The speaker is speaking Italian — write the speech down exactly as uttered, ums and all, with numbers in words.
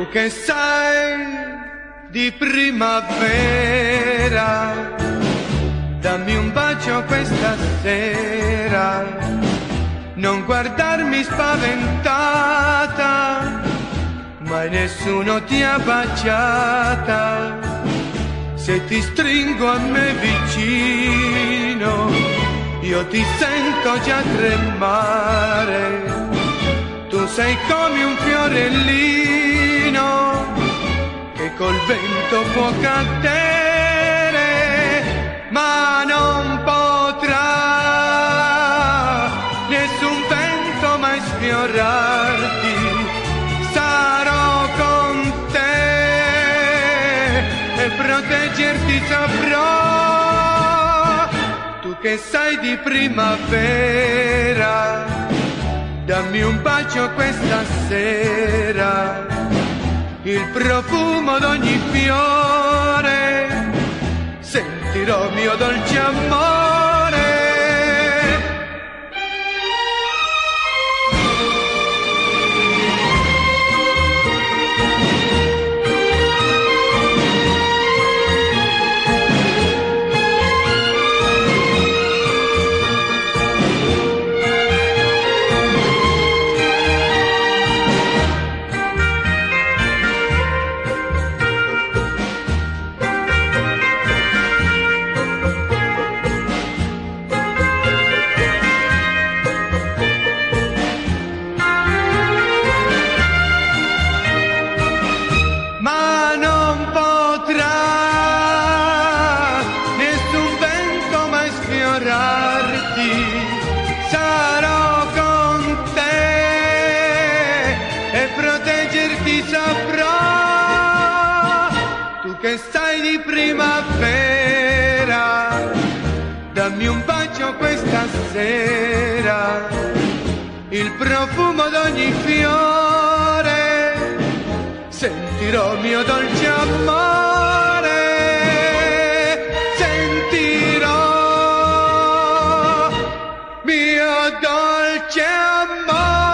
Tu che sei di primavera, dammi un bacio questa sera, non guardarmi spaventata, mai nessuno ti ha baciata. Se ti stringo a me vicino, io ti sento già tremare. Tu sei come un fiorellino che col vento può cadere, ma non potrà nessun vento mai sfiorarti. Sarò con te e proteggerti saprò. Tu che sei di primavera, dammi un bacio questa sera, il profumo d'ogni fiore, sentirò mio dolce amore. Sarò con te e proteggerti saprò. Tu che sei di primavera, dammi un bacio questa sera, il profumo d'ogni fiore, sentirò mio dolce amore. Sentirò mio dolce amore.